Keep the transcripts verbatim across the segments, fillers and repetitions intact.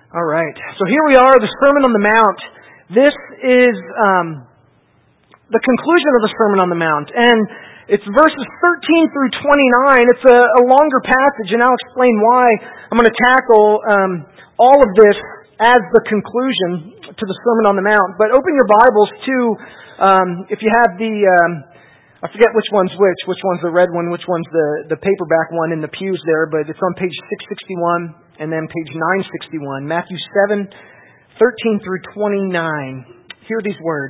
All right. So here we are, the Sermon on the Mount. This is um, the conclusion of the Sermon on the Mount. And it's verses thirteen through twenty-nine. It's a, a longer passage, and I'll explain why I'm going to tackle um, all of this as the conclusion to the Sermon on the Mount. But open your Bibles to, um, if you have the, um, I forget which one's which, which one's the red one, which one's the, the paperback one in the pews there, but it's on page six sixty-one. And then page nine sixty-one, Matthew seven, thirteen through twenty-nine. Hear these words.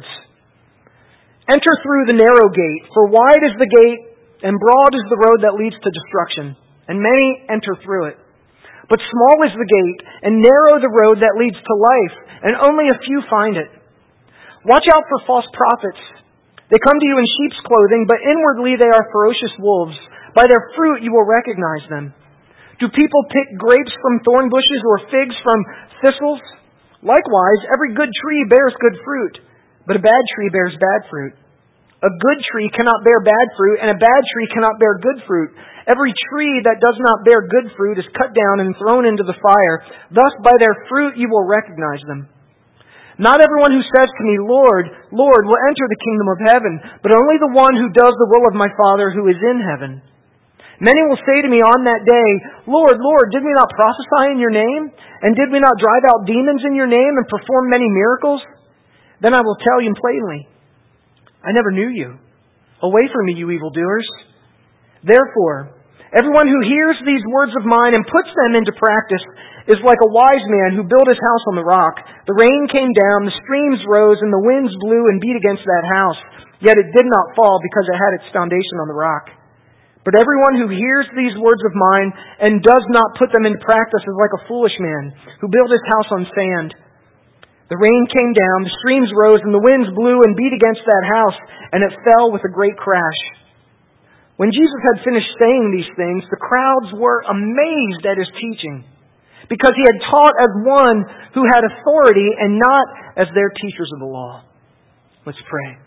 Enter through the narrow gate, for wide is the gate, and broad is the road that leads to destruction, and many enter through it. But small is the gate, and narrow the road that leads to life, and only a few find it. Watch out for false prophets. They come to you in sheep's clothing, but inwardly they are ferocious wolves. By their fruit you will recognize them. Do people pick grapes from thorn bushes or figs from thistles? Likewise, every good tree bears good fruit, but a bad tree bears bad fruit. A good tree cannot bear bad fruit, and a bad tree cannot bear good fruit. Every tree that does not bear good fruit is cut down and thrown into the fire. Thus, by their fruit you will recognize them. Not everyone who says to me, Lord, Lord, will enter the kingdom of heaven, but only the one who does the will of my Father who is in heaven. Many will say to me on that day, Lord, Lord, did we not prophesy in your name? And did we not drive out demons in your name and perform many miracles? Then I will tell you plainly, I never knew you. Away from me, you evildoers. Therefore, everyone who hears these words of mine and puts them into practice is like a wise man who built his house on the rock. The rain came down, the streams rose, and the winds blew and beat against that house. Yet it did not fall because it had its foundation on the rock. But everyone who hears these words of mine and does not put them into practice is like a foolish man who built his house on sand. The rain came down, the streams rose, and the winds blew and beat against that house, and it fell with a great crash. When Jesus had finished saying these things, the crowds were amazed at his teaching, because he had taught as one who had authority and not as their teachers of the law. Let's pray.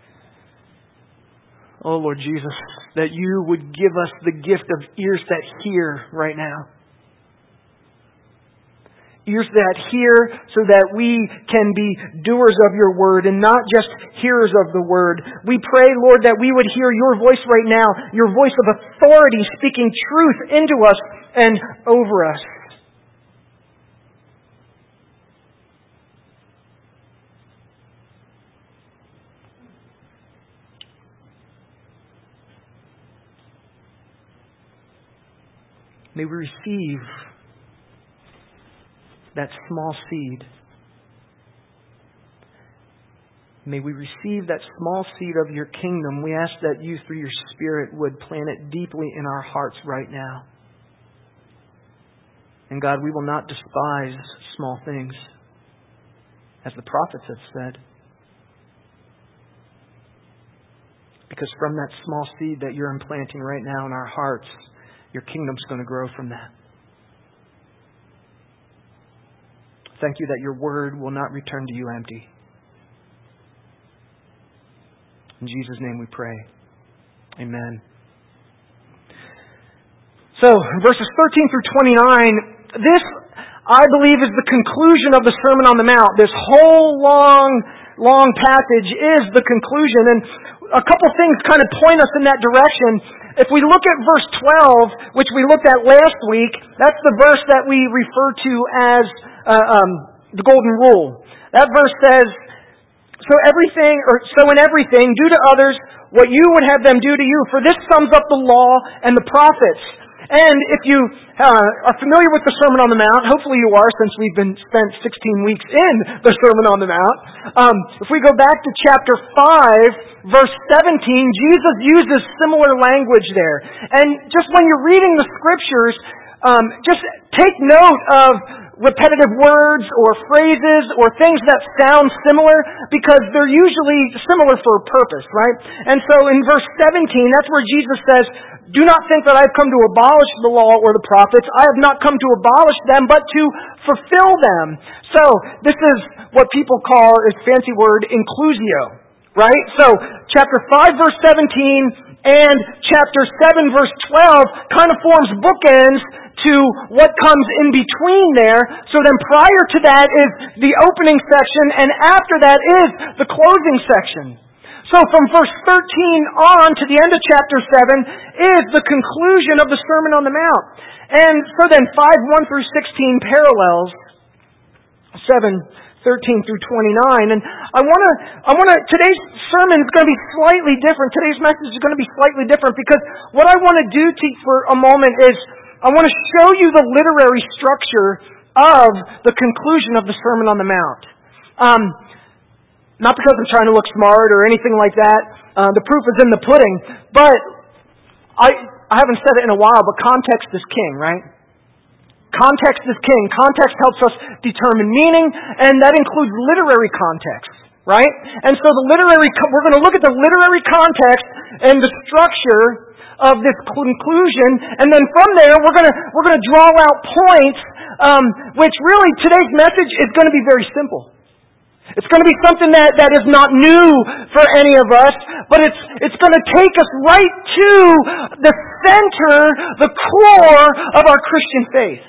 Oh, Lord Jesus, that you would give us the gift of ears that hear right now. Ears that hear so that we can be doers of your word and not just hearers of the word. We pray, Lord, that we would hear your voice right now, your voice of authority speaking truth into us and over us. May we receive that small seed. May we receive that small seed of your kingdom. We ask that you, through your Spirit, would plant it deeply in our hearts right now. And God, we will not despise small things, as the prophets have said. Because from that small seed that you're implanting right now in our hearts, your kingdom's going to grow from that. Thank you that your word will not return to you empty. In Jesus' name we pray. Amen. So, verses thirteen through twenty-nine, this, I believe, is the conclusion of the Sermon on the Mount. This whole long, long passage is the conclusion. And a couple things kind of point us in that direction. If we look at verse twelve, which we looked at last week, that's the verse that we refer to as uh, um, the Golden Rule. That verse says, "So everything, or so in everything, do to others what you would have them do to you. For this sums up the law and the prophets." And if you uh, are familiar with the Sermon on the Mount, hopefully you are, since we've been spent sixteen weeks in the Sermon on the Mount. Um, if we go back to chapter five, verse seventeen, Jesus uses similar language there. And just when you're reading the Scriptures, um, just take note of repetitive words or phrases or things that sound similar, because they're usually similar for a purpose, right? And so in verse seventeen, that's where Jesus says, "Do not think that I've come to abolish the law or the prophets. I have not come to abolish them, but to fulfill them." So this is what people call, a fancy word, inclusio, right? So chapter five, verse seventeen, and chapter seven, verse twelve kind of forms bookends to what comes in between there. So then prior to that is the opening section, and after that is the closing section. So from verse thirteen on to the end of chapter seven is the conclusion of the Sermon on the Mount. And so then five, one through sixteen parallels seven, thirteen through twenty-nine. And I want to, I want to, today's sermon is going to be slightly different. Today's message is going to be slightly different because what I want to do to, for a moment is I want to show you the literary structure of the conclusion of the Sermon on the Mount. Um, not because I'm trying to look smart or anything like that. Uh, the proof is in the pudding. But I, I haven't said it in a while, but context is king, right? Context is king. Context helps us determine meaning, and that includes literary context, right? And so the literary, we're going to look at the literary context and the structure of this conclusion, and then from there we're going to we're going to draw out points, um, which really today's message is going to be very simple. It's going to be something that, that is not new for any of us, but it's it's going to take us right to the center, the core of our Christian faith.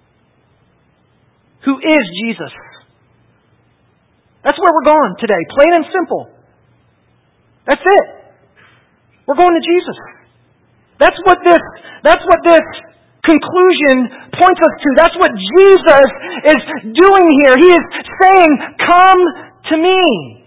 Who is Jesus? That's where we're going today, plain and simple. That's it. We're going to Jesus. That's what this, that's what this conclusion points us to. That's what Jesus is doing here. He is saying, come to me.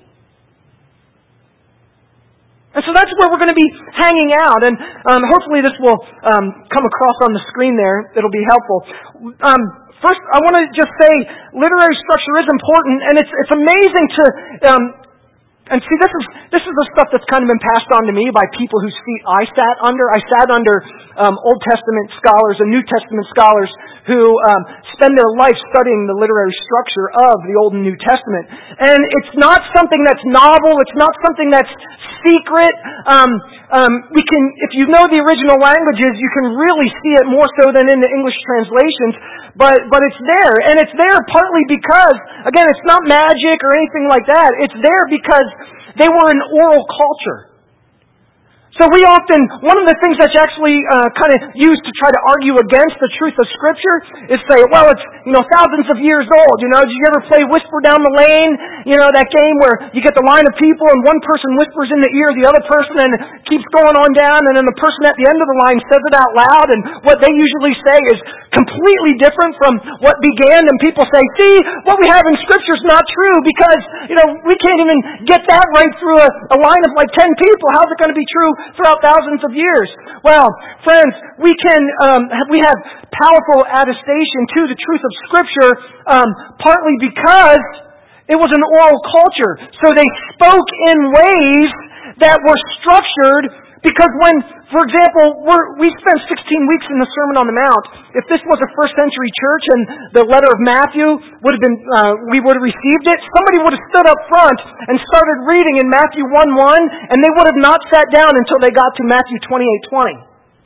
And so that's where we're going to be hanging out. And um, hopefully this will um, come across on the screen there. It'll be helpful. Um, first, I want to just say literary structure is important, and it's it's amazing to... Um, And see, this is this is the stuff that's kind of been passed on to me by people whose feet I sat under. I sat under um, Old Testament scholars and New Testament scholars who um, spend their life studying the literary structure of the Old and New Testament. And it's not something that's novel. It's not something that's secret. Um, um, we can, if you know the original languages, you can really see it more so than in the English translations. But but it's there, and it's there partly because, again, it's not magic or anything like that. It's there because they were an oral culture. So we often, one of the things that's actually uh, kind of used to try to argue against the truth of Scripture is say, well, it's, you know, thousands of years old. You know, did you ever play Whisper Down the Lane? You know, that game where you get the line of people and one person whispers in the ear of the other person and it keeps going on down, and then the person at the end of the line says it out loud, and what they usually say is completely different from what began, and people say, see, what we have in Scripture is not true because, you know, we can't even get that right through a, a line of like ten people. How's it going to be true throughout thousands of years? Well, friends, we can um, we have powerful attestation to the truth of Scripture, um, partly because it was an oral culture. So they spoke in ways that were structured. Because when, for example, we're, we spent sixteen weeks in the Sermon on the Mount. If this was a first century church and the letter of Matthew would have been, uh, we would have received it, somebody would have stood up front and started reading in Matthew one one, and they would have not sat down until they got to Matthew twenty-eight twenty.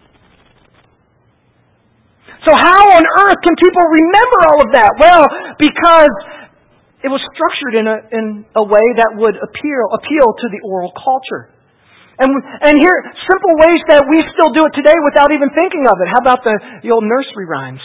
So how on earth can people remember all of that? Well, because it was structured in a, in a way that would appeal, appeal to the oral culture. And and here, simple ways that we still do it today without even thinking of it. How about the, the old nursery rhymes?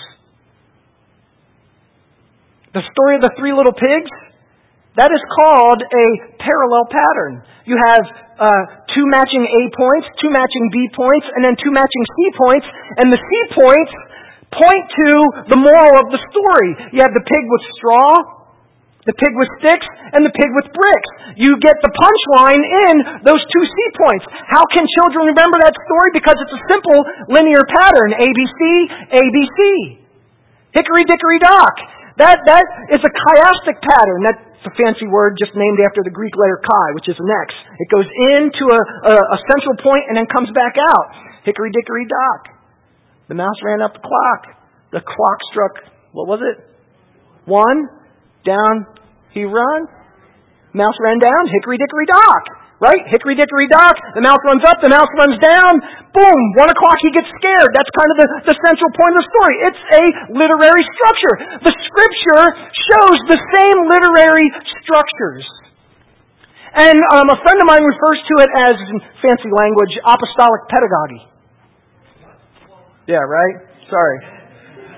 The story of the three little pigs? That is called a parallel pattern. You have uh, two matching A points, two matching B points, and then two matching C points. And the C points point to the moral of the story. You have the pig with straw, the pig with sticks, and the pig with bricks. You get the punchline in those two C points. How can children remember that story? Because it's a simple linear pattern. A, B, C, A, B, C. Hickory, dickory, dock. That, that is a chiastic pattern. That's a fancy word just named after the Greek letter chi, which is an X. It goes into a, a, a central point and then comes back out. Hickory, dickory, dock. The mouse ran up the clock. The clock struck, what was it? One. Down he run. Mouse ran down. Hickory dickory dock. Right? Hickory dickory dock. The mouse runs up. The mouse runs down. Boom. One o'clock he gets scared. That's kind of the, the central point of the story. It's a literary structure. The Scripture shows the same literary structures. And um, a friend of mine refers to it as, in fancy language, apostolic pedagogy. Yeah, right? Sorry.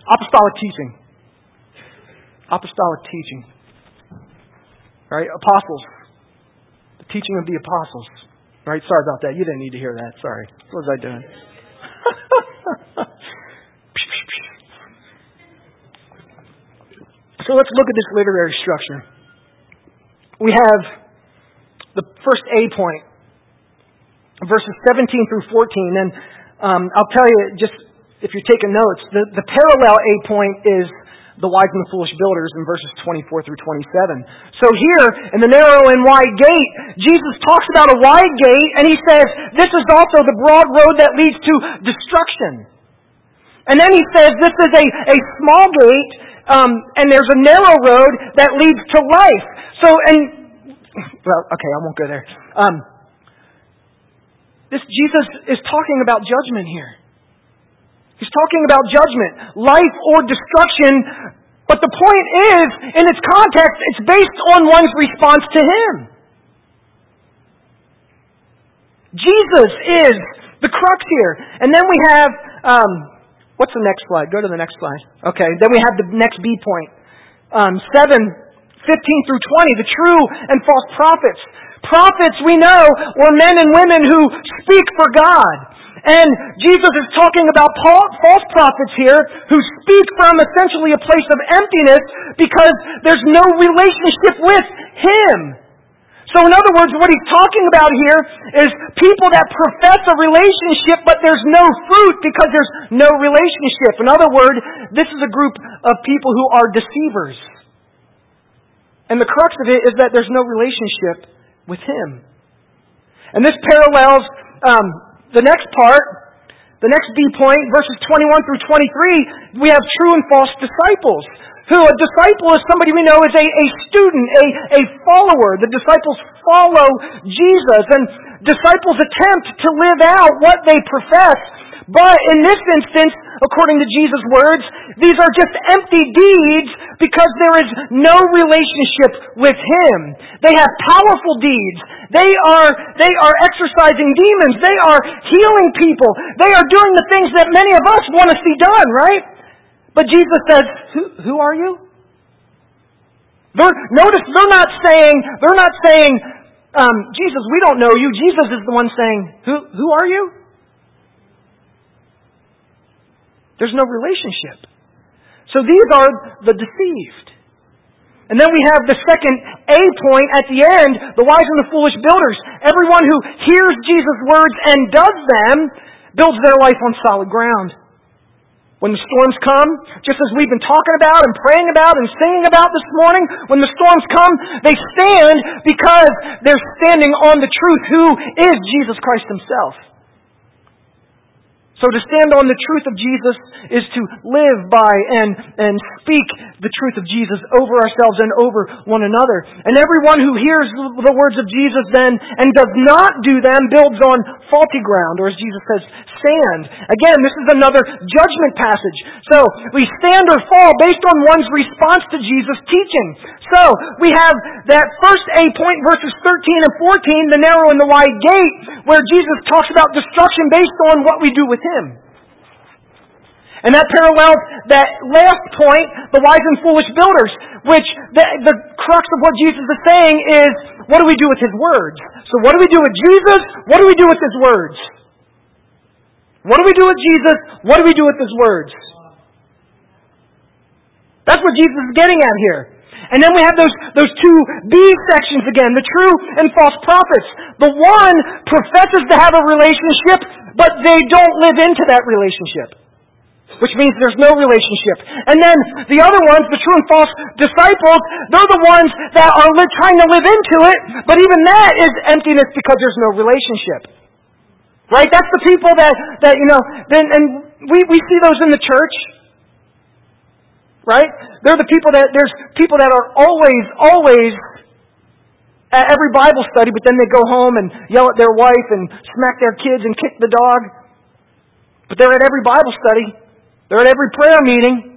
Apostolic teaching. Apostolic teaching. Right? Apostles. The teaching of the apostles. Right? Sorry about that. You didn't need to hear that. Sorry. What was I doing? So let's look at this literary structure. We have the first A point, verses seventeen through fourteen. And um, I'll tell you, just if you're taking notes, the, the parallel A point is the wise and the foolish builders in verses twenty-four through twenty-seven. So here, in the narrow and wide gate, Jesus talks about a wide gate, and he says, this is also the broad road that leads to destruction. And then he says, this is a, a small gate, um, and there's a narrow road that leads to life. So, and, well, okay, I won't go there. Um, this Jesus is talking about judgment here. He's talking about judgment, life or destruction, but the point is, in its context, it's based on one's response to Him. Jesus is the crux here. And then we have, um, what's the next slide? Go to the next slide. Okay, then we have the next B point. Um, seven, fifteen through twenty, the true and false prophets. Prophets, we know, were men and women who speak for God. And Jesus is talking about false prophets here who speak from essentially a place of emptiness because there's no relationship with Him. So in other words, what he's talking about here is people that profess a relationship but there's no fruit because there's no relationship. In other words, this is a group of people who are deceivers. And the crux of it is that there's no relationship with Him. And this parallels um, the next part, the next B point, verses twenty-one through twenty-three, we have true and false disciples. Who a disciple is somebody we know is a, a student, a, a follower. The disciples follow Jesus, and disciples attempt to live out what they profess. But in this instance, according to Jesus' words, these are just empty deeds because there is no relationship with Him. They have powerful deeds. They are, they are exorcising demons. They are healing people. They are doing the things that many of us want to see done, right? But Jesus says, who, who are you? They're, notice they're not saying, they're not saying, um, Jesus, we don't know you. Jesus is the one saying, who, who are you? There's no relationship. So these are the deceived. And then we have the second A point at the end, the wise and the foolish builders. Everyone who hears Jesus' words and does them builds their life on solid ground. When the storms come, just as we've been talking about and praying about and singing about this morning, when the storms come, they stand because they're standing on the truth, who is Jesus Christ Himself. So to stand on the truth of Jesus is to live by and, and speak the truth of Jesus over ourselves and over one another. And everyone who hears the words of Jesus then and does not do them builds on faulty ground, or as Jesus says, sand. Again, this is another judgment passage. So we stand or fall based on one's response to Jesus' teaching. So we have that first A point, verses thirteen and fourteen, the narrow and the wide gate, where Jesus talks about destruction based on what we do with Him. And that parallels that last point, the wise and foolish builders, which the, the crux of what Jesus is saying is, what do we do with His words? So what do we do with Jesus? What do we do with His words? What do we do with Jesus? What do we do with His words? That's what Jesus is getting at here. And then we have those, those two B sections again, the true and false prophets. The one professes to have a relationship, but they don't live into that relationship, which means there's no relationship. And then the other ones, the true and false disciples, they're the ones that are li- trying to live into it, but even that is emptiness because there's no relationship. Right? That's the people that, that you know, then, and we, we see those in the church. Right? They're the people that, there's people that are always, always at every Bible study, but then they go home and yell at their wife and smack their kids and kick the dog. But they're at every Bible study. They're at every prayer meeting.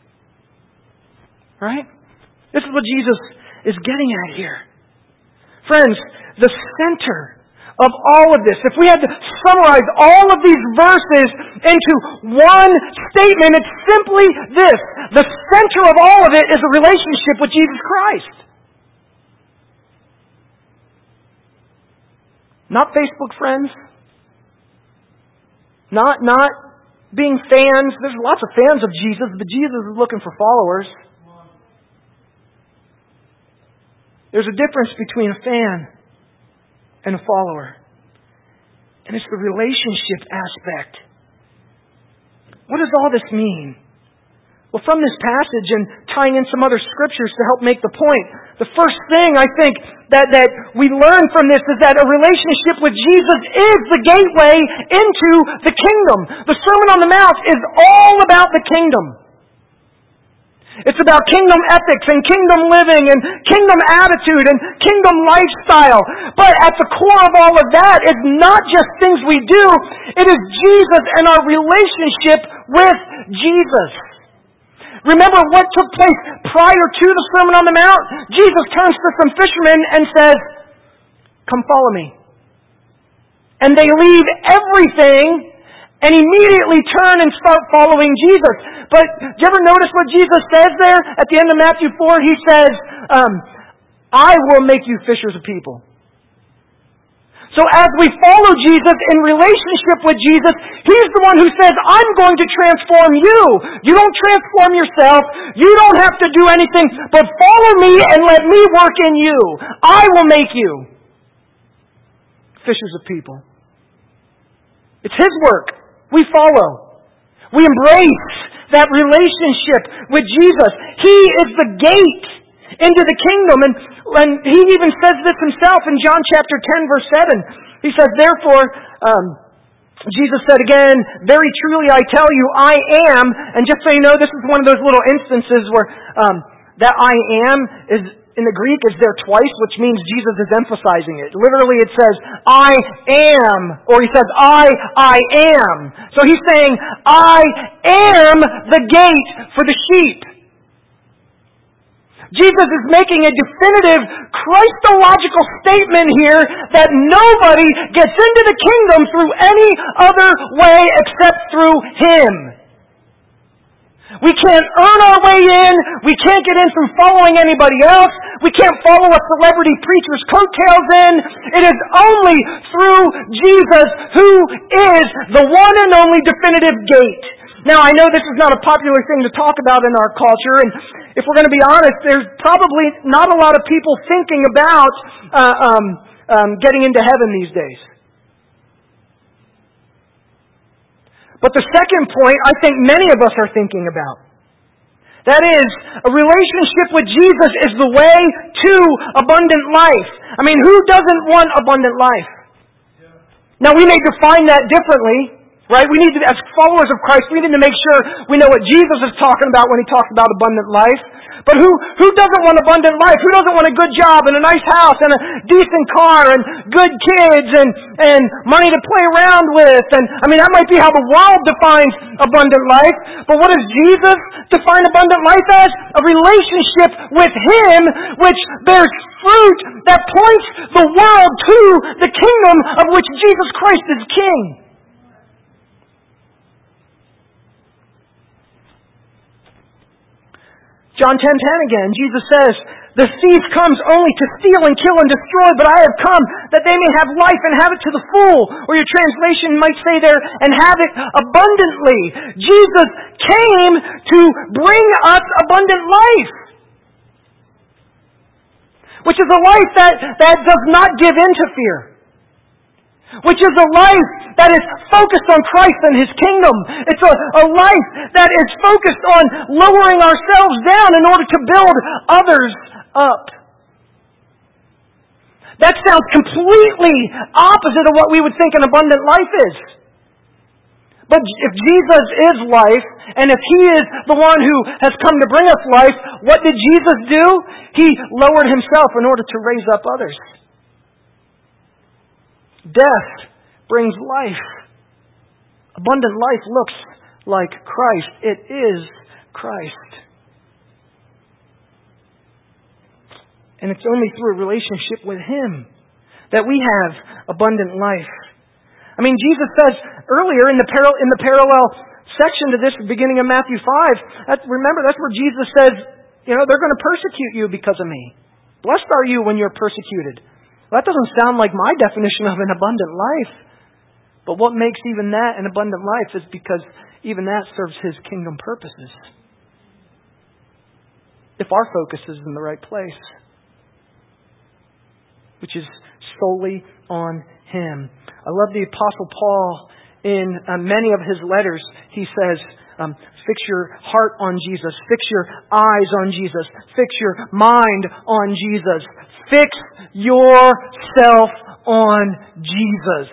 Right? This is what Jesus is getting at here. Friends, the center of all of this, if we had to summarize all of these verses into one statement, it's simply this. The center of all of it is a relationship with Jesus Christ. Not Facebook friends. Not, not being fans. There's lots of fans of Jesus, but Jesus is looking for followers. There's a difference between a fan and a follower. And it's the relationship aspect. What does all this mean? Well, from this passage and tying in some other scriptures to help make the point, the first thing I think that, that we learn from this is that a relationship with Jesus is the gateway into the kingdom. The Sermon on the Mount is all about the kingdom. It's about kingdom ethics and kingdom living and kingdom attitude and kingdom lifestyle. But at the core of all of that is not just things we do. It is Jesus and our relationship with Jesus. Remember what took place prior to the Sermon on the Mount? Jesus turns to some fishermen and says, "Come follow me." And they leave everything and immediately turn and start following Jesus. But do you ever notice what Jesus says there at the end of Matthew four? He says, um, "I will make you fishers of people." So as we follow Jesus in relationship with Jesus, He's the one who says, "I'm going to transform you." You don't transform yourself. You don't have to do anything, but follow me and let me work in you. I will make you fishers of people. It's His work. We follow. We embrace that relationship with Jesus. He is the gate into the kingdom. And, and He even says this Himself in John chapter ten, verse seven. He says, "Therefore, um, Jesus said again, 'Very truly I tell you, I am.'" And just so you know, this is one of those little instances where um, that "I am" is in the Greek is there twice, which means Jesus is emphasizing it. Literally it says, "I am," or He says, I, I am. So He's saying, "I am the gate for the sheep." Jesus is making a definitive Christological statement here that nobody gets into the kingdom through any other way except through Him. We can't earn our way in. We can't get in through following anybody else. We can't follow a celebrity preacher's coattails in. It is only through Jesus, who is the one and only definitive gate. Now, I know this is not a popular thing to talk about in our culture, and if we're going to be honest, there's probably not a lot of people thinking about uh, um, um, getting into heaven these days. But the second point, I think many of us are thinking about. That is, a relationship with Jesus is the way to abundant life. I mean, who doesn't want abundant life? Now, we may define that differently, right? We need to, as followers of Christ, we need to make sure we know what Jesus is talking about when He talks about abundant life. But who, who doesn't want abundant life? Who doesn't want a good job and a nice house and a decent car and good kids and, and money to play around with? And I mean, that might be how the world defines abundant life. But what does Jesus define abundant life as? A relationship with Him which bears fruit that points the world to the kingdom of which Jesus Christ is King. John ten ten again, Jesus says, "The thief comes only to steal and kill and destroy, but I have come that they may have life and have it to the full." Or your translation might say there, "and have it abundantly." Jesus came to bring us abundant life. Which is a life that, that does not give in to fear. Which is a life that is focused on Christ and His kingdom. It's a, a life that is focused on lowering ourselves down in order to build others up. That sounds completely opposite of what we would think an abundant life is. But if Jesus is life, and if He is the one who has come to bring us life, what did Jesus do? He lowered Himself in order to raise up others. Death brings life. Abundant life looks like Christ. It is Christ. And it's only through a relationship with Him that we have abundant life. I mean, Jesus says earlier in the par- in the parallel section to this, beginning of Matthew five, that, remember, that's where Jesus says, you know, they're going to persecute you because of me. Blessed are you when you're persecuted. Well, that doesn't sound like my definition of an abundant life. But what makes even that an abundant life is because even that serves His kingdom purposes. If our focus is in the right place, which is solely on Him. I love the Apostle Paul in uh, many of his letters. He says, um, fix your heart on Jesus. Fix your eyes on Jesus. Fix your mind on Jesus. Fix yourself on Jesus.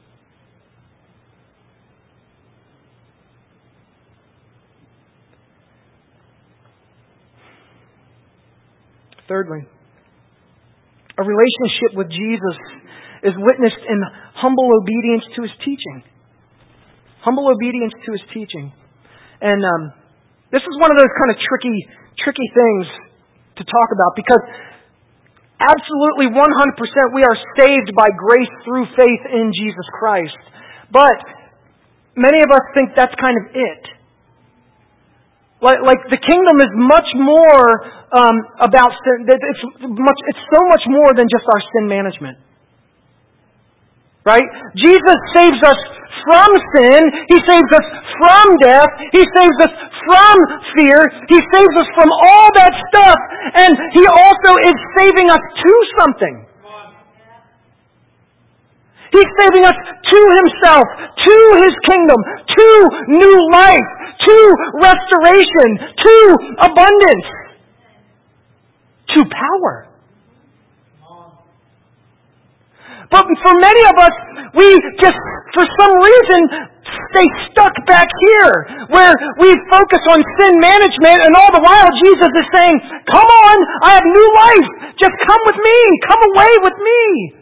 Thirdly, a relationship with Jesus is witnessed in humble obedience to His teaching. Humble obedience to His teaching. And um, this is one of those kind of tricky, tricky things to talk about because absolutely one hundred percent we are saved by grace through faith in Jesus Christ. But many of us think that's kind of it. Like, like the kingdom is much more um, about sin. It's much. It's so much more than just our sin management. Right? Jesus saves us from sin. He saves us from death. He saves us from fear. He saves us from all that stuff. And He also is saving us to something. He's saving us to Himself, to His kingdom, to new life, to restoration, to abundance, to power. But for many of us, we just, for some reason, stay stuck back here, where we focus on sin management, and all the while Jesus is saying, come on, I have new life. Just come with me. Come away with me.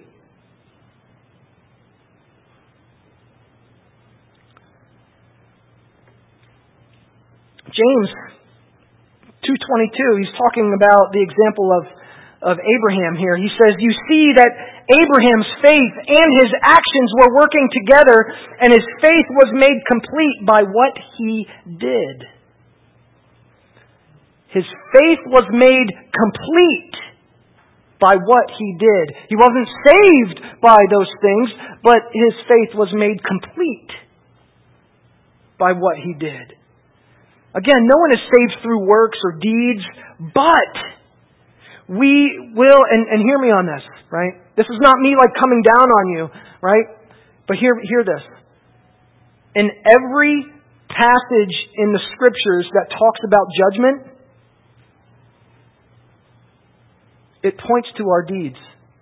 James two twenty-two, he's talking about the example of, of Abraham here. He says, you see that Abraham's faith and his actions were working together, and his faith was made complete by what he did. His faith was made complete by what he did. He wasn't saved by those things, but his faith was made complete by what he did. Again, no one is saved through works or deeds, but we will, and, and hear me on this, right? This is not me like coming down on you, right? But hear, hear this. In every passage in the Scriptures that talks about judgment, it points to our deeds.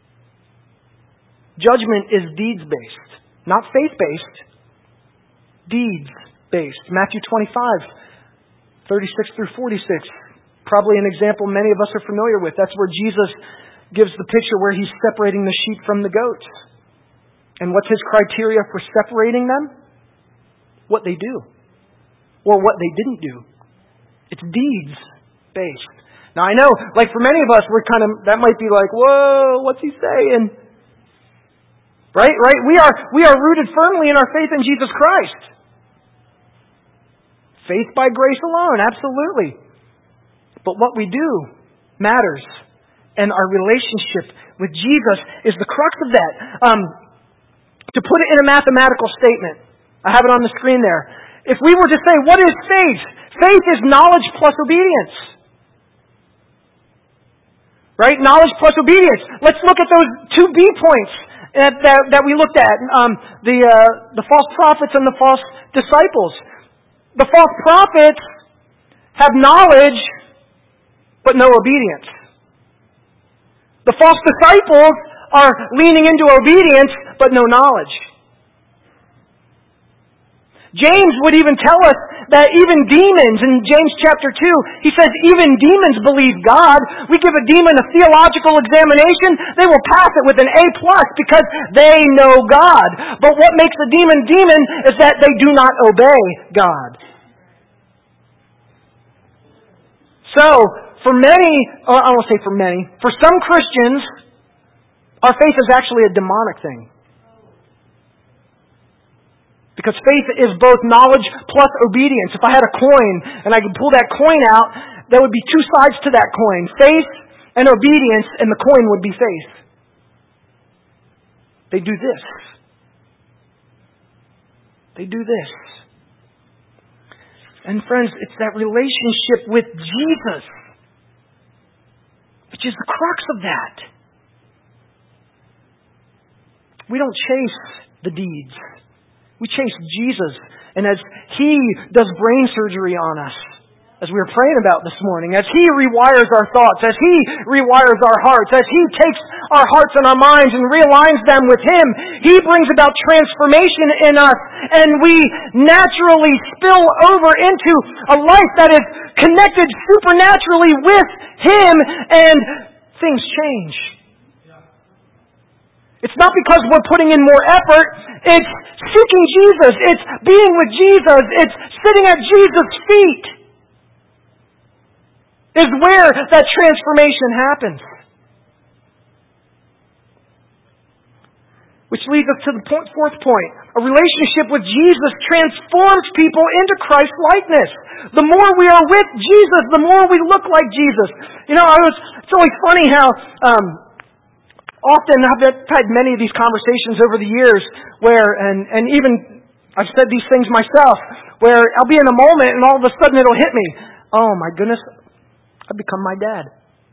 Judgment is deeds-based, not faith-based, deeds-based. Matthew twenty-five, thirty-six through forty-six. Probably an example many of us are familiar with. That's where Jesus gives the picture where He's separating the sheep from the goats. And what's His criteria for separating them? What they do. Or what they didn't do. It's deeds-based. Now I know, like for many of us, we're kind of, that might be like, whoa, what's He saying? Right? Right? We are, we are rooted firmly in our faith in Jesus Christ. Faith by grace alone, absolutely. But what we do matters. And our relationship with Jesus is the crux of that. Um, to put it in a mathematical statement, I have it on the screen there. If we were to say, what is faith? Faith is knowledge plus obedience. Right? Knowledge plus obedience. Let's look at those two B points that, that, that we looked at. Um, the, uh, the false prophets and the false disciples. The false prophets have knowledge, but no obedience. The false disciples are leaning into obedience, but no knowledge. James would even tell us that even demons, in James chapter two, he says even demons believe God. We give a demon a theological examination, they will pass it with an A plus because they know God. But what makes a demon demon is that they do not obey God. So, for many, I won't say for many, for some Christians, our faith is actually a demonic thing. Because faith is both knowledge plus obedience. If I had a coin and I could pull that coin out, there would be two sides to that coin. Faith and obedience, and the coin would be faith. They do this. They do this. And friends, it's that relationship with Jesus which is the crux of that. We don't chase the deeds. We chase Jesus. And as He does brain surgery on us, as we were praying about this morning, as He rewires our thoughts, as He rewires our hearts, as He takes our hearts and our minds and realigns them with Him, He brings about transformation in us, and we naturally spill over into a life that is connected supernaturally with Him, and things change. It's not because we're putting in more effort. It's seeking Jesus. It's being with Jesus. It's sitting at Jesus' feet. Is where that transformation happens. Which leads us to the point, fourth point. A relationship with Jesus transforms people into Christ-likeness. The more we are with Jesus, the more we look like Jesus. You know, I was, it's always funny how um, often I've had many of these conversations over the years where, and, and even I've said these things myself, where I'll be in a moment and all of a sudden it'll hit me. Oh my goodness, I've become my dad.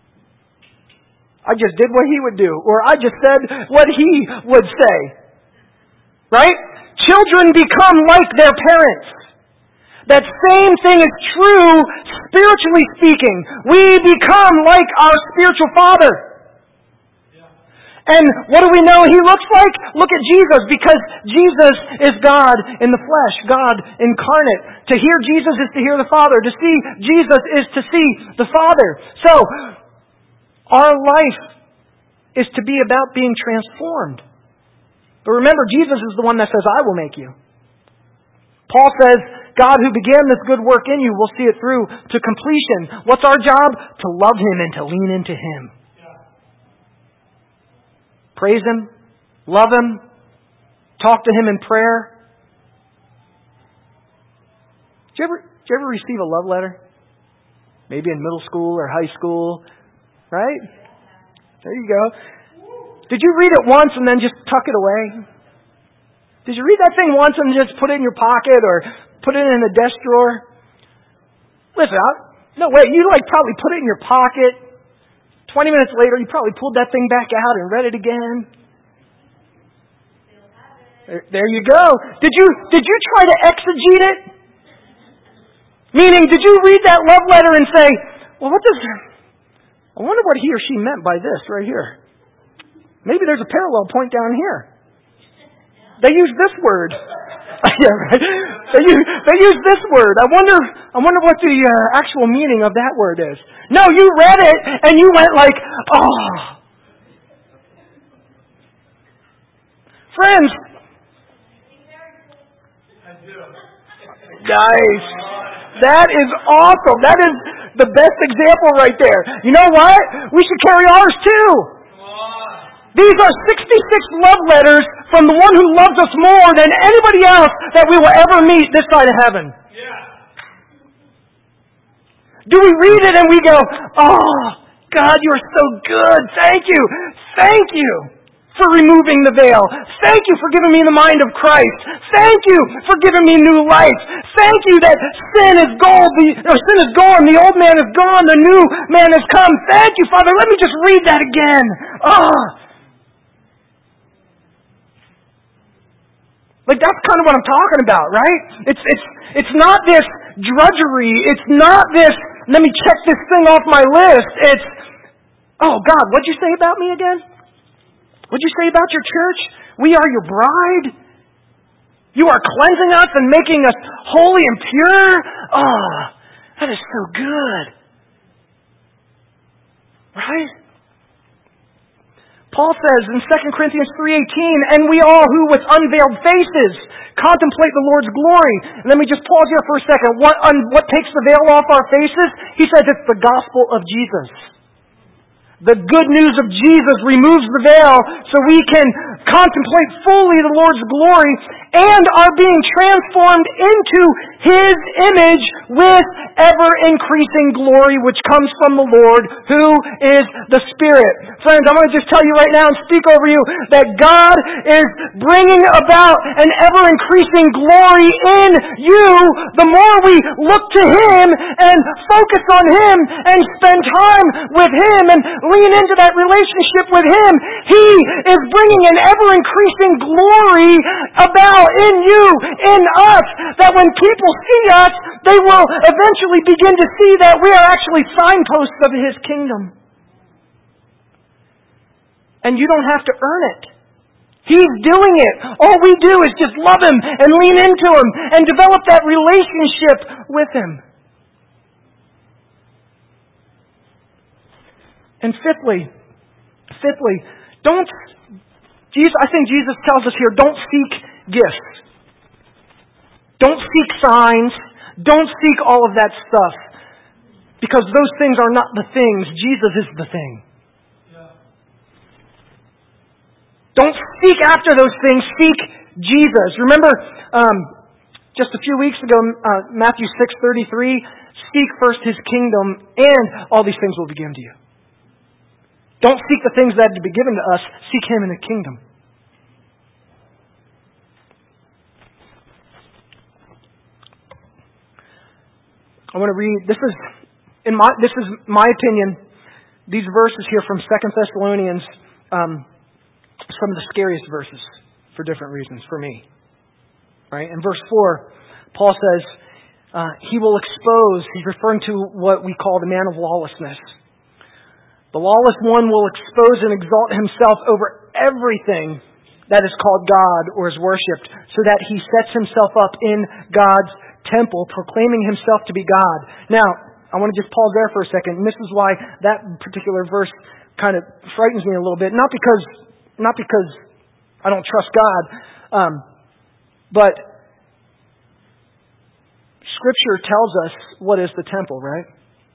I just did what he would do. Or I just said what he would say. Right? Children become like their parents. That same thing is true spiritually speaking. We become like our spiritual father. And what do we know He looks like? Look at Jesus, because Jesus is God in the flesh, God incarnate. To hear Jesus is to hear the Father. To see Jesus is to see the Father. So, our life is to be about being transformed. But remember, Jesus is the one that says, I will make you. Paul says, God who began this good work in you will see it through to completion. What's our job? To love Him and to lean into Him. Praise Him, love Him, talk to Him in prayer. Did you ever, did you ever receive a love letter? Maybe in middle school or high school, right? There you go. Did you read it once and then just tuck it away? Did you read that thing once and just put it in your pocket or put it in a desk drawer? Listen, I, no way. You like probably put it in your pocket. Twenty minutes later, you probably pulled that thing back out and read it again. There, there you go. Did you did you try to exegete it? Meaning, did you read that love letter and say, "Well, what does? I wonder what he or she meant by this right here. Maybe there's a parallel point down here. They use this word. Yeah, right. They use, they use this word. I wonder. I wonder what the uh, actual meaning of that word is." No, you read it and you went like, "Oh, friends." Nice. That is awesome. That is the best example right there. You know what? We should carry ours too. These are sixty-six love letters from the one who loves us more than anybody else that we will ever meet this side of heaven. Yeah. Do we read it and we go, "Oh, God, you are so good. Thank you. Thank you for removing the veil. Thank you for giving me the mind of Christ. Thank you for giving me new life. Thank you that sin is gone. The, no, sin is gone. The old man is gone. The new man has come. Thank you, Father. Let me just read that again." Oh. Like, that's kind of what I'm talking about, right? It's it's it's not this drudgery. It's not this, let me check this thing off my list. It's, oh, God, what'd you say about me again? What'd you say about your church? We are your bride. You are cleansing us and making us holy and pure. Oh, that is so good. Right? Paul says in Second Corinthians three eighteen, "And we all who with unveiled faces contemplate the Lord's glory." And let me just pause here for a second. What, un, what takes the veil off our faces? He says it's the gospel of Jesus. The good news of Jesus removes the veil so we can contemplate fully the Lord's glory and are being transformed into His image with ever-increasing glory which comes from the Lord, who is the Spirit. Friends, I'm going to just tell you right now and speak over you that God is bringing about an ever-increasing glory in you the more we look to Him and focus on Him and spend time with Him and lean into that relationship with Him. He is bringing an ever-increasing glory about in you, in us, that when people see us, they will eventually begin to see that we are actually signposts of His kingdom. And you don't have to earn it. He's doing it. All we do is just love Him and lean into Him and develop that relationship with Him. And fifthly, fifthly, don't, Jesus, I think Jesus tells us here, don't seek gifts. Don't seek signs. Don't seek all of that stuff. Because those things are not the things. Jesus is the thing. Yeah. Don't seek after those things. Seek Jesus. Remember, um, just a few weeks ago, uh, Matthew six thirty-three, seek first His kingdom and all these things will be given to you. Don't seek the things that are to be given to us. Seek Him in the kingdom. I want to read, this is in my this is my opinion, these verses here from Second Thessalonians, um, some of the scariest verses for different reasons for me. Right? In verse four, Paul says, uh, He will expose, he's referring to what we call the man of lawlessness. The lawless one will expose and exalt himself over everything that is called God or is worshipped, so that he sets himself up in God's temple, proclaiming himself to be God. Now, I want to just pause there for a second, and this is why that particular verse kind of frightens me a little bit. Not because, not because I don't trust God, um, but Scripture tells us what is the temple, right?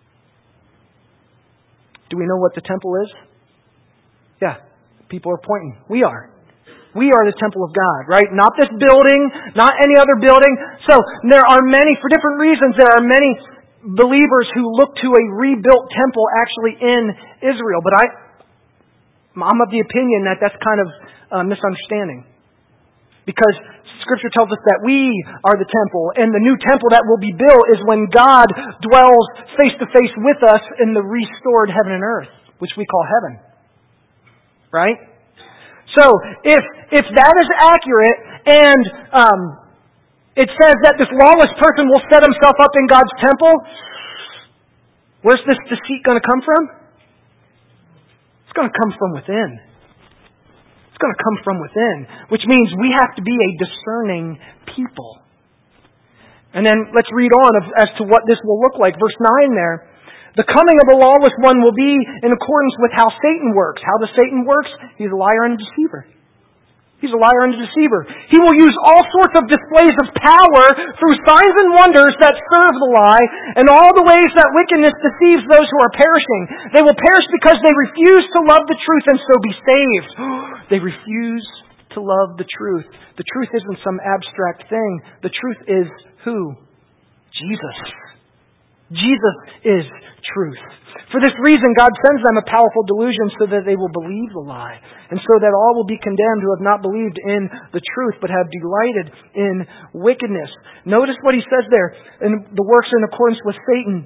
Do we know what the temple is? Yeah, people are pointing. We are. We are the temple of God, right? Not this building, not any other building. So there are many, for different reasons, there are many believers who look to a rebuilt temple actually in Israel. But I, I'm of the opinion that that's kind of a misunderstanding. Because Scripture tells us that we are the temple, and the new temple that will be built is when God dwells face to face with us in the restored heaven and earth, which we call heaven. Right? So, if if that is accurate, and um, it says that this lawless person will set himself up in God's temple, where's this deceit going to come from? It's going to come from within. It's going to come from within, which means we have to be a discerning people. And then let's read on of, as to what this will look like. Verse nine there. The coming of the lawless one will be in accordance with how Satan works. How does Satan work? He's a liar and a deceiver. He's a liar and a deceiver. He will use all sorts of displays of power through signs and wonders that serve the lie, and all the ways that wickedness deceives those who are perishing. They will perish because they refuse to love the truth and so be saved. They refuse to love the truth. The truth isn't some abstract thing. The truth is who? Jesus. Jesus is truth. For this reason, God sends them a powerful delusion so that they will believe the lie, and so that all will be condemned who have not believed in the truth, but have delighted in wickedness. Notice what he says there, in the works in accordance with Satan.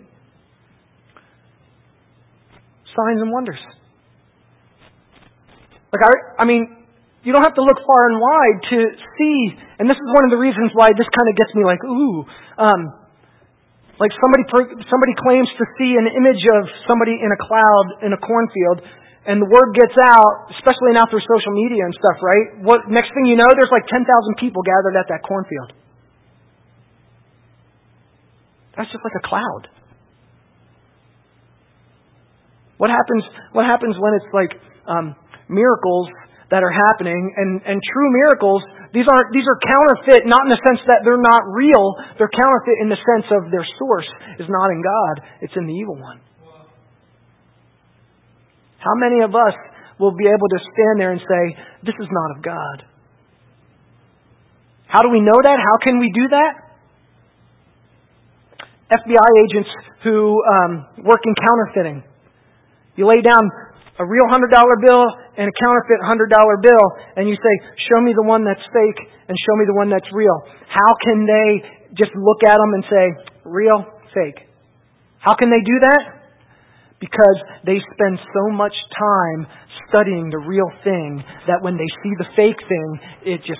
Signs and wonders. Like I, I mean, you don't have to look far and wide to see, and this is one of the reasons why this kind of gets me like, ooh, um, Like somebody somebody claims to see an image of somebody in a cloud in a cornfield, and the word gets out, especially now through social media and stuff, right? What next thing you know, there's like ten thousand people gathered at that cornfield. That's just like a cloud. What happens? What happens when it's like um, miracles that are happening, and, and true miracles? These aren't, these are counterfeit, not in the sense that they're not real. They're counterfeit in the sense of their source is not in God. It's in the evil one. How many of us will be able to stand there and say, this is not of God. How do we know that? How can we do that? F B I agents who um, work in counterfeiting. You lay down a real one hundred dollar bill and a counterfeit one hundred dollar bill, and you say, show me the one that's fake and show me the one that's real. How can they just look at them and say, real, fake? How can they do that? Because they spend so much time studying the real thing that when they see the fake thing, it just...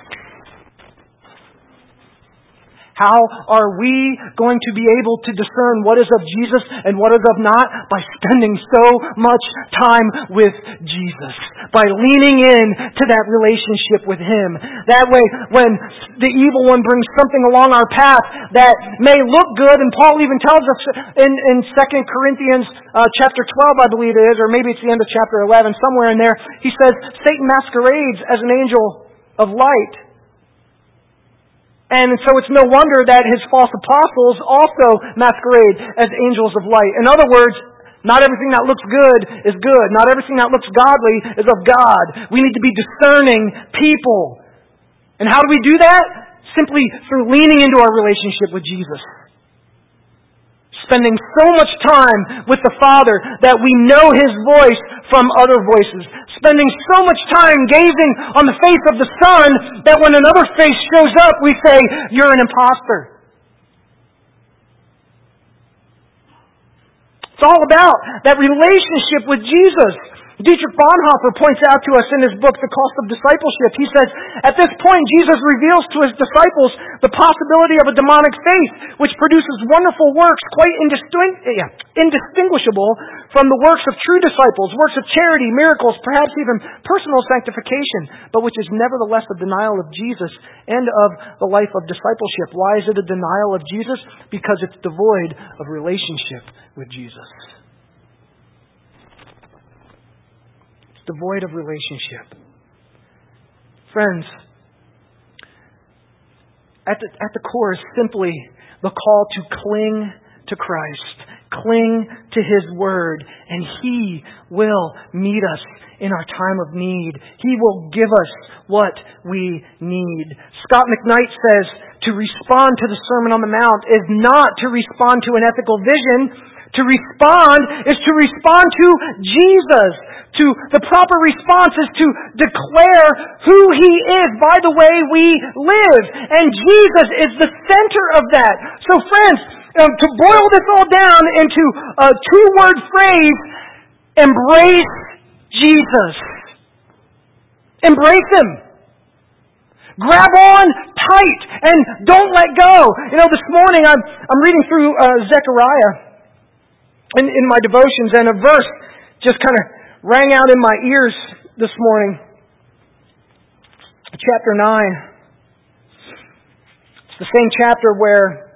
How are we going to be able to discern what is of Jesus and what is of not? By spending so much time with Jesus. By leaning in to that relationship with Him. That way, when the evil one brings something along our path that may look good, and Paul even tells us in, in Second Corinthians uh, chapter twelve, I believe it is, or maybe it's the end of chapter eleven, somewhere in there, he says, Satan masquerades as an angel of light. And so it's no wonder that his false apostles also masquerade as angels of light. In other words, not everything that looks good is good. Not everything that looks godly is of God. We need to be discerning people. And how do we do that? Simply through leaning into our relationship with Jesus. Spending so much time with the Father that we know His voice from other voices. Spending so much time gazing on the face of the Son that when another face shows up, we say, you're an imposter. It's all about that relationship with Jesus. Dietrich Bonhoeffer points out to us in his book, The Cost of Discipleship. He says, at this point, Jesus reveals to His disciples the possibility of a demonic faith, which produces wonderful works quite indistingu- yeah, indistinguishable from the works of true disciples, works of charity, miracles, perhaps even personal sanctification, but which is nevertheless a denial of Jesus and of the life of discipleship. Why is it a denial of Jesus? Because it's devoid of relationship with Jesus. Devoid of relationship. Friends, at the, at the core is simply the call to cling to Christ, cling to His Word, and He will meet us in our time of need. He will give us what we need. Scott McKnight says to respond to the Sermon on the Mount is not to respond to an ethical vision. To respond is to respond to Jesus. To the proper response is to declare who He is by the way we live. And Jesus is the center of that. So friends, um, to boil this all down into a two-word phrase, embrace Jesus. Embrace Him. Grab on tight and don't let go. You know, this morning I'm, I'm reading through uh, Zechariah in, in my devotions, and a verse just kind of rang out in my ears this morning. Chapter nine. It's the same chapter where,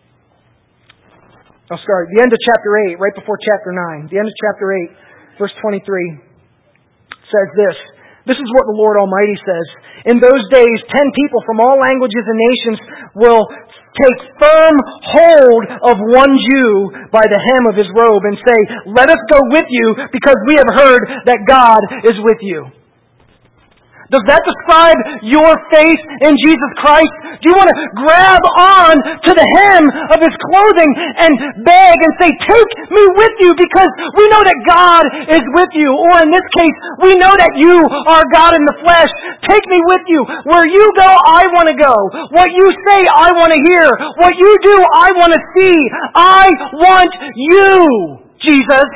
oh sorry, the end of chapter eight, right before chapter nine. The end of chapter eight, verse twenty-three, says this. This is what the Lord Almighty says. In those days, ten people from all languages and nations will take firm hold of one Jew by the hem of his robe and say, let us go with you because we have heard that God is with you. Does that describe your faith in Jesus Christ? Do you want to grab on to the hem of His clothing and beg and say, take me with you because we know that God is with you. Or in this case, we know that you are God in the flesh. Take me with you. Where you go, I want to go. What you say, I want to hear. What you do, I want to see. I want you, Jesus.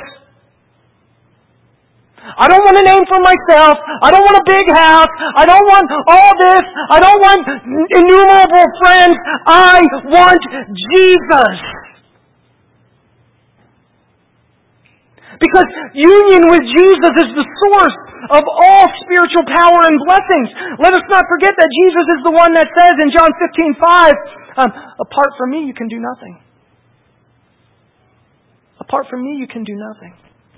I don't want a name for myself. I don't want a big house. I don't want all this. I don't want innumerable friends. I want Jesus. Because union with Jesus is the source of all spiritual power and blessings. Let us not forget that Jesus is the one that says in John fifteen five, um, apart from me you can do nothing. Apart from me you can do nothing.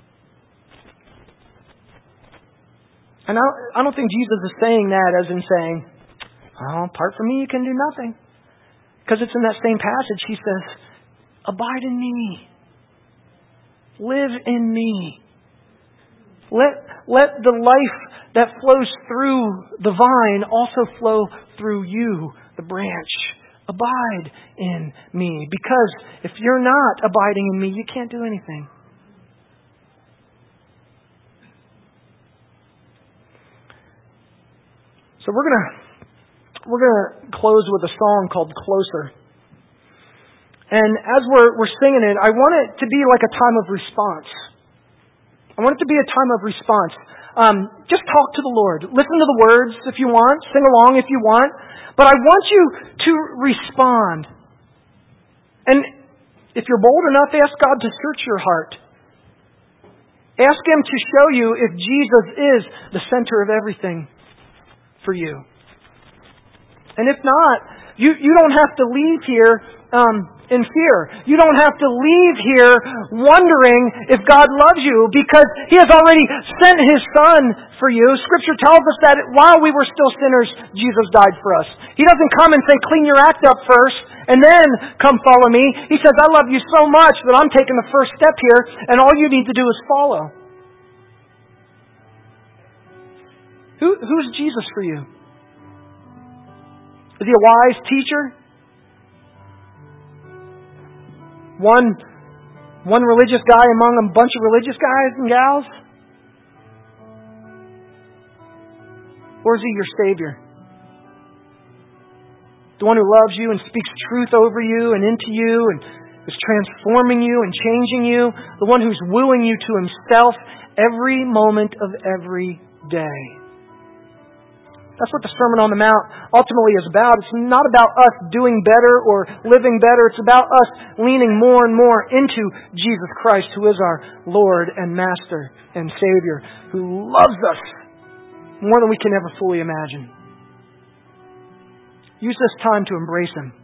And I, I don't think Jesus is saying that as in saying, oh, apart from me you can do nothing. Because it's in that same passage He says, abide in me. Live in me. Let, let the life that flows through the vine also flow through you, the branch. Abide in me. Because if you're not abiding in me, you can't do anything. So we're gonna we're gonna close with a song called "Closer." And as we're we're singing it, I want it to be like a time of response. I want it to be a time of response. Um, just talk to the Lord. Listen to the words if you want. Sing along if you want. But I want you to respond. And if you're bold enough, ask God to search your heart. Ask Him to show you if Jesus is the center of everything for you. And if not, you, you don't have to leave here um, in fear. You don't have to leave here wondering if God loves you, because He has already sent His Son for you. Scripture tells us that while we were still sinners, Jesus died for us. He doesn't come and say, clean your act up first, and then come follow me. He says, I love you so much that I'm taking the first step here, and all you need to do is follow. Who, who's Jesus for you? Is He a wise teacher? One, one religious guy among a bunch of religious guys and gals? Or is He your Savior? The one who loves you and speaks truth over you and into you and is transforming you and changing you. The one who's wooing you to Himself every moment of every day. That's what the Sermon on the Mount ultimately is about. It's not about us doing better or living better. It's about us leaning more and more into Jesus Christ, who is our Lord and Master and Savior, who loves us more than we can ever fully imagine. Use this time to embrace Him.